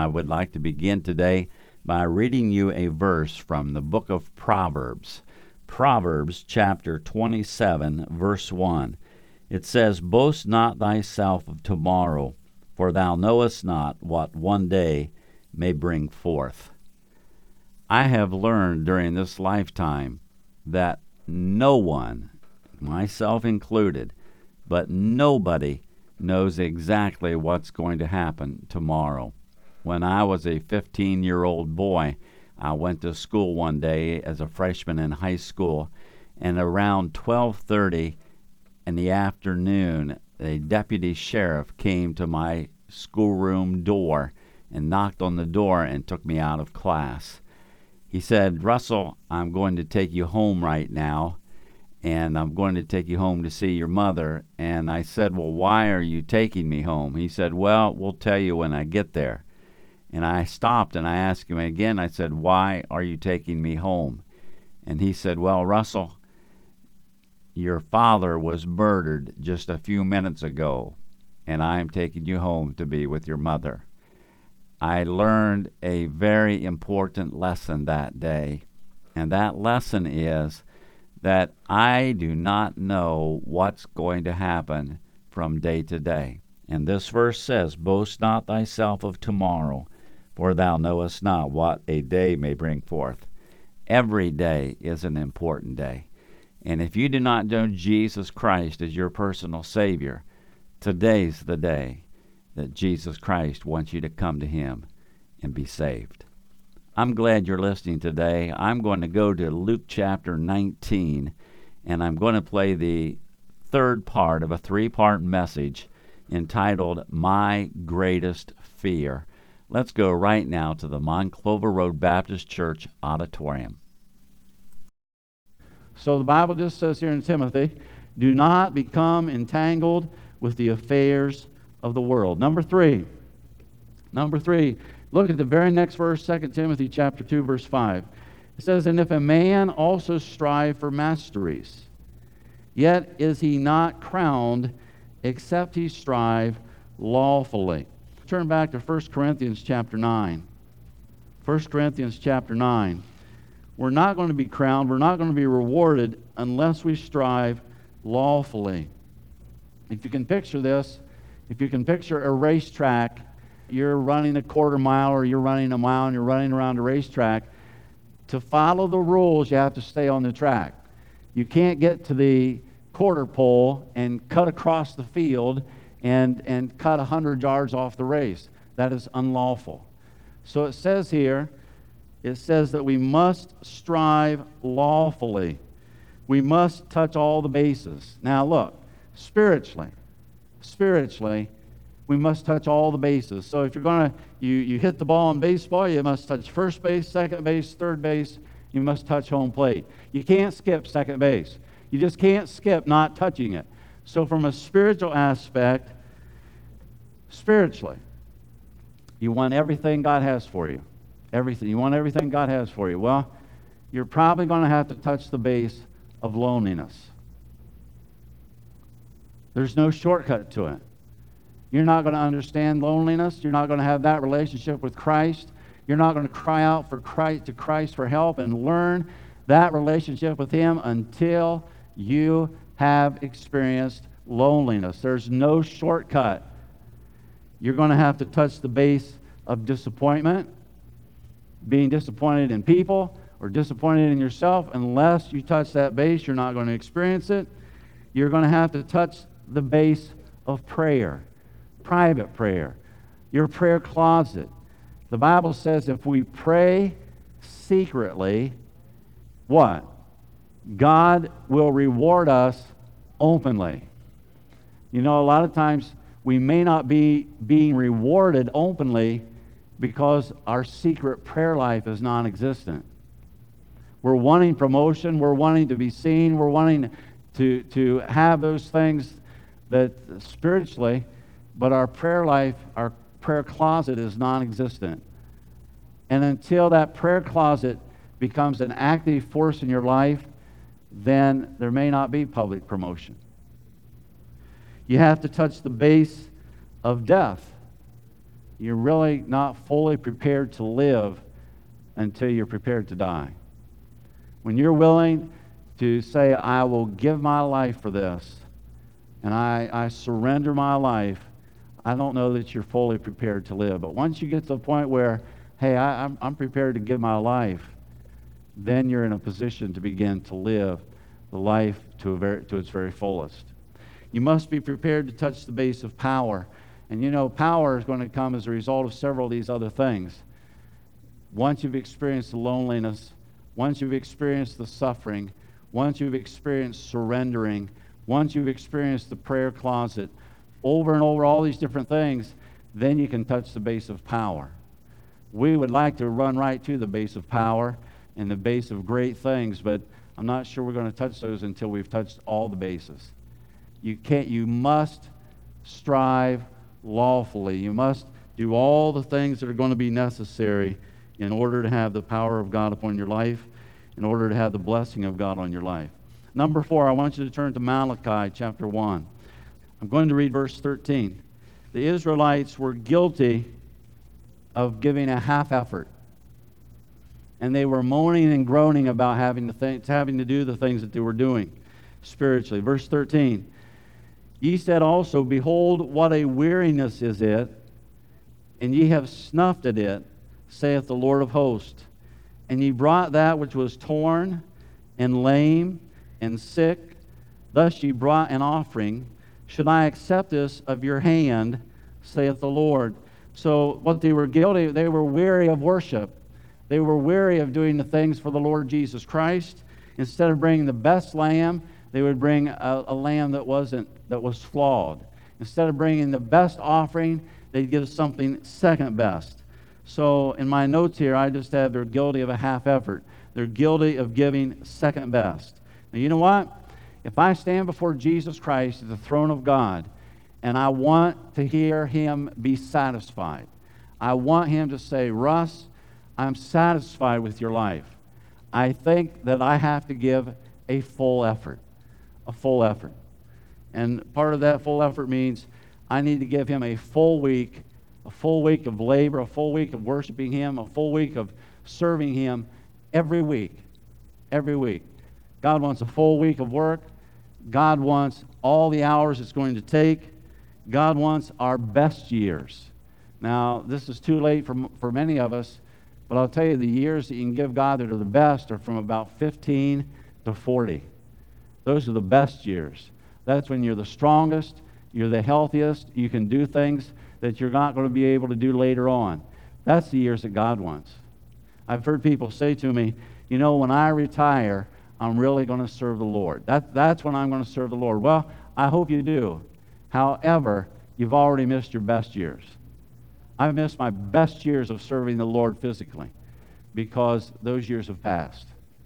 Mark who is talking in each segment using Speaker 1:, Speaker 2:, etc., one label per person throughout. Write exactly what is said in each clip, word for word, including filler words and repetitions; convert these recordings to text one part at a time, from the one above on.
Speaker 1: I would like to begin today by reading you a verse from the book of Proverbs. Proverbs chapter twenty-seven, verse one. It says, "Boast not thyself of tomorrow, for thou knowest not what one day may bring forth." I have learned during this lifetime that no one, myself included, but nobody knows exactly what's going to happen tomorrow. When I was a fifteen-year-old boy, I went to school one day as a freshman in high school, and around twelve thirty in the afternoon, a deputy sheriff came to my schoolroom door and knocked on the door and took me out of class. He said, "Russell, I'm going to take you home right now, and I'm going to take you home to see your mother." And I said, "Well, why are you taking me home?" He said, "Well, we'll tell you when I get there." And I stopped and I asked him again, I said, "Why are you taking me home?" And he said, "Well, Russell, your father was murdered just a few minutes ago, and I am taking you home to be with your mother." I learned a very important lesson that day, and that lesson is that I do not know what's going to happen from day to day. And this verse says, "Boast not thyself of tomorrow, for thou knowest not what a day may bring forth." Every day is an important day. And if you do not know Jesus Christ as your personal Savior, today's the day that Jesus Christ wants you to come to Him and be saved. I'm glad you're listening today. I'm going to go to Luke chapter nineteen, and I'm going to play the third part of a three-part message entitled, "My Greatest Fear." Let's go right now to the Monclova Road Baptist Church auditorium. So the Bible just says here in Timothy, do not become entangled with the affairs of the world. Number three. Number three. Look at the very next verse, Second Timothy chapter two, verse five. It says, "And if a man also strive for masteries, yet is he not crowned, except he strive lawfully." Turn back to First Corinthians chapter nine. First Corinthians chapter nine. We're not going to be crowned, we're not going to be rewarded unless we strive lawfully. If you can picture this, if you can picture a racetrack, you're running a quarter mile or you're running a mile and you're running around a racetrack. To follow the rules, you have to stay on the track. You can't get to the quarter pole and cut across the field and, and cut one hundred yards off the race. That is unlawful. So it says here, it says that we must strive lawfully. We must touch all the bases. Now look, spiritually, spiritually, we must touch all the bases. So if you're going to, you, you hit the ball in baseball, you must touch first base, second base, third base. You must touch home plate. You can't skip second base. You just can't skip not touching it. So from a spiritual aspect, spiritually, you want everything God has for you. Everything. You want everything God has for you. Well, you're probably going to have to touch the base of loneliness. There's no shortcut to it. You're not going to understand loneliness. You're not going to have that relationship with Christ. You're not going to cry out for Christ, to Christ for help and learn that relationship with Him until you have experienced loneliness. There's no shortcut. You're going to have to touch the base of disappointment, being disappointed in people or disappointed in yourself. Unless you touch that base, you're not going to experience it. You're going to have to touch the base of prayer, private prayer, your prayer closet. The Bible says if we pray secretly, what? God will reward us openly. You know, a lot of times we may not be being rewarded openly because our secret prayer life is non-existent. We're wanting promotion, we're wanting to be seen, we're wanting to, to have those things that spiritually, but our prayer life, our prayer closet is non-existent. And until that prayer closet becomes an active force in your life, then there may not be public promotion. You have to touch the base of death.
Speaker 2: you're really not fully prepared to live until you're prepared to die. When you're willing to say, I will give my life for this, and I, I surrender my life, I don't know that you're fully prepared to live. But once you get to the point where, hey, I, I'm, I'm prepared to give my life, then you're in a position to begin to live the life to, a very, to its very fullest. You must be prepared to touch the base of power. And you know, power is going to come as a result of several of these other things. Once you've experienced the loneliness, once you've experienced the suffering, once you've experienced surrendering, once you've experienced the prayer closet, over and over all these different things, then you can touch the base of power. We would like to run right to the base of power and the base of great things, but I'm not sure we're going to touch those until we've touched all the bases. You can't, you must strive lawfully. You must do all the things that are going to be necessary in order to have the power of God upon your life, in order to have the blessing of God on your life. Number four, I want you to turn to Malachi chapter one. I'm going to read verse thirteen. The Israelites were guilty of giving a half effort. And they were moaning and groaning about having to, th- having to do the things that they were doing spiritually. Verse thirteen. Ye said also, behold, what a weariness is it, and ye have snuffed at it, saith the Lord of hosts. And ye brought that which was torn, and lame, and sick. Thus ye brought an offering. Should I accept this of your hand, saith the Lord? So what they were guilty, they were weary of worship. They were weary of doing the things for the Lord Jesus Christ. Instead of bringing the best lamb, they would bring a, a lamb that wasn't, that was flawed. Instead of bringing the best offering, they'd give something second best. So in my notes here, I just have they're guilty of a half effort. They're guilty of giving second best. Now, you know what? If I stand before Jesus Christ at the throne of God, and I want to hear him be satisfied, I want him to say, Russ, I'm satisfied with your life. I think that I have to give a full effort, a full effort. And part of that full effort means I need to give him a full week, a full week of labor, a full week of worshiping him, a full week of serving him every week, every week. God wants a full week of work. God wants all the hours it's going to take. God wants our best years. Now, this is too late for, for many of us, but I'll tell you, the years that you can give God that are the best are from about fifteen to forty. Those are the best years. That's when you're the strongest, you're the healthiest, you can do things that you're not going to be able to do later on. That's the years that God wants. I've heard people say to me, you know, when I retire, I'm really going to serve the Lord. That, that's when I'm going to serve the Lord. Well, I hope you do. However, you've already missed your best years. I've missed my best years of serving the Lord physically because those years have passed.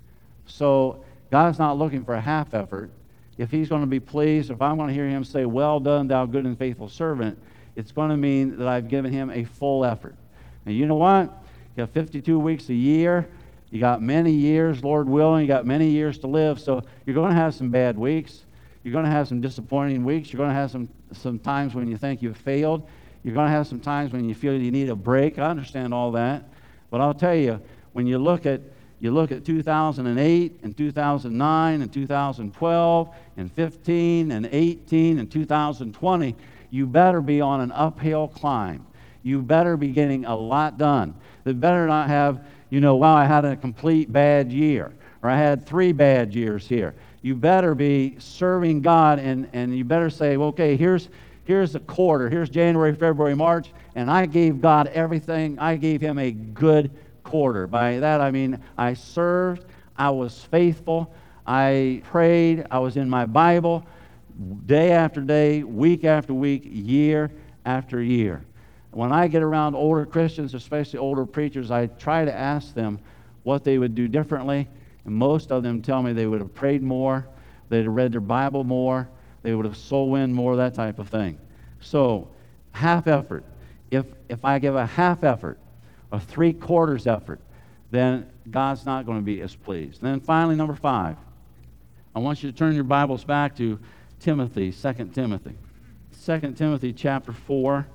Speaker 2: So God's not looking for a half effort. If he's going to be pleased, if I'm going to hear him say, well done, thou good and faithful servant, it's going to mean that I've given him a full effort. And you know what? You got fifty-two weeks a year. You got many years, Lord willing. You got many years to live. So you're going to have some bad weeks. You're going to have some disappointing weeks. You're going to have some, some times when you think you've failed. You're going to have some times when you feel you need a break. I understand all that. But I'll tell you, when you look at you look at two thousand eight and two thousand nine and two thousand twelve and fifteen and eighteen and two thousand twenty, you better be on an uphill climb. You better be getting a lot done. They better not have, you know, wow, I had a complete bad year, or I had three bad years here. You better be serving God, and, and you better say, well, okay, here's here's a quarter. Here's January, February, March, and I gave God everything. I gave him a good quarter. By that I mean I served, I was faithful, I prayed, I was in my Bible day after day, week after week, year after year. When I get around older Christians, especially older preachers, I try to ask them what they would do differently, and most of them tell me they would have prayed more, they'd have read their Bible more, they would have soul winned more, that type of thing. So, half effort. If if I give a half effort, a three quarters effort, then God's not going to be as pleased. And then finally, number five, I want you to turn your Bibles back to Timothy, Second Timothy. Second Timothy chapter four,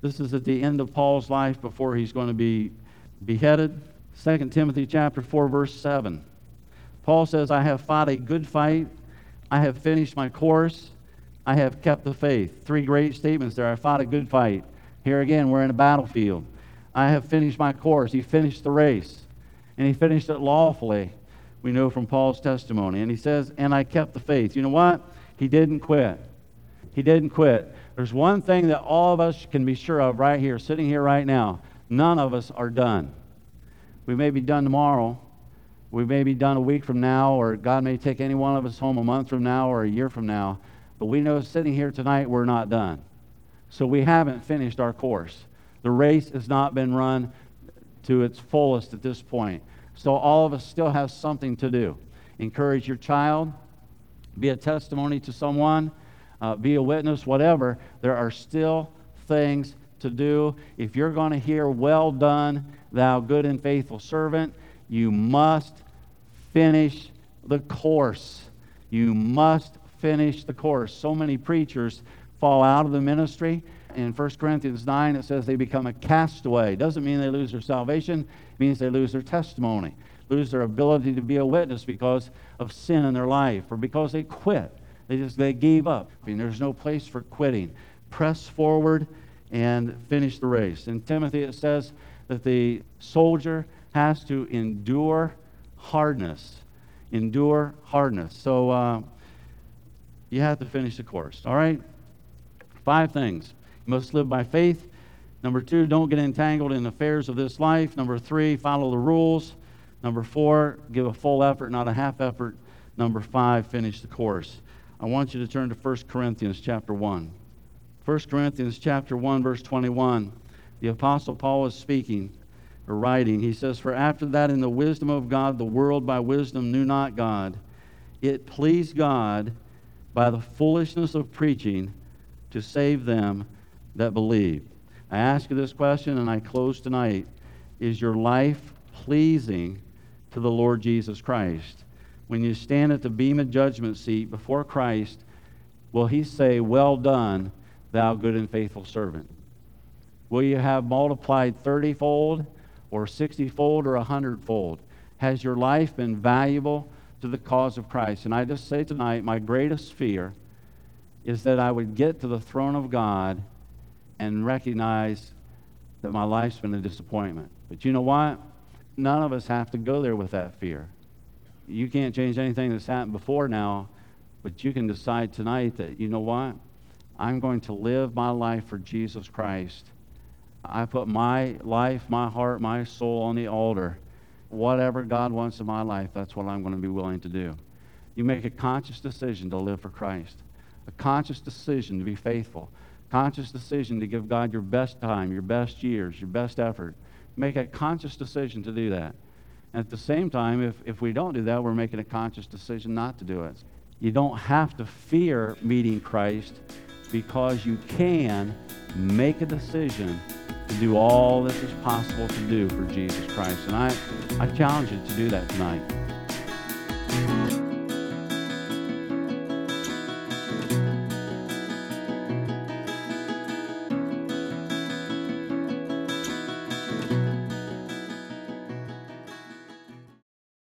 Speaker 2: This is at the end of Paul's life before he's going to be beheaded. Second Timothy chapter four, verse seven. Paul says, I have fought a good fight. I have finished my course. I have kept the faith. Three great statements there. I fought a good fight. Here again, we're in a battlefield. I have finished my course. He finished the race. And he finished it lawfully, we know from Paul's testimony. And he says, and I kept the faith. You know what? He didn't quit. He didn't quit. There's one thing that all of us can be sure of right here, sitting here right now. None of us are done. We may be done tomorrow. We may be done a week from now, or God may take any one of us home a month from now or a year from now. But we know sitting here tonight, we're not done. So we haven't finished our course. The race has not been run to its fullest at this point. So all of us still have something to do. Encourage your child. Be a testimony to someone. Uh, be a witness, whatever. There are still things to do. If you're going to hear, well done, thou good and faithful servant, you must finish the course. You must finish the course. So many preachers fall out of the ministry. In First Corinthians nine, it says they become a castaway. Doesn't mean they lose their salvation. It means they lose their testimony, lose their ability to be a witness because of sin in their life or because they quit. They just they gave up. I mean, there's no place for quitting. Press forward and finish the race. In Timothy, it says that the soldier has to endure hardness. Endure hardness. So uh, you have to finish the course. All right? Five things. You must live by faith. Number two, don't get entangled in affairs of this life. Number three, follow the rules. Number four, give a full effort, not a half effort. Number five, finish the course. I want you to turn to First Corinthians chapter one. First Corinthians chapter one, verse twenty-one. The Apostle Paul is speaking or writing. He says, for after that in the wisdom of God, the world by wisdom knew not God. It pleased God by the foolishness of preaching to save them that believe. I ask you this question and I close tonight. Is your life pleasing to the Lord Jesus Christ? When you stand at the Bema judgment seat before Christ, will he say, well done, thou good and faithful servant? Will you have multiplied thirty-fold or sixty-fold or a hundred-fold? Has your life been valuable to the cause of Christ? And I just say tonight, my greatest fear is that I would get to the throne of God and recognize that my life's been a disappointment. But you know what? None of us have to go there with that fear. You can't change anything that's happened before now, but you can decide tonight that, you know what? I'm going to live my life for Jesus Christ. I put my life, my heart, my soul on the altar. Whatever God wants in my life, that's what I'm going to be willing to do. You make a conscious decision to live for Christ. A conscious decision to be faithful. Conscious decision to give God your best time, your best years, your best effort. Make a conscious decision to do that. And at the same time, if, if we don't do that, we're making a conscious decision not to do it. You don't have to fear meeting Christ because you can make a decision to do all that is possible to do for Jesus Christ. And I, I challenge you to do that tonight.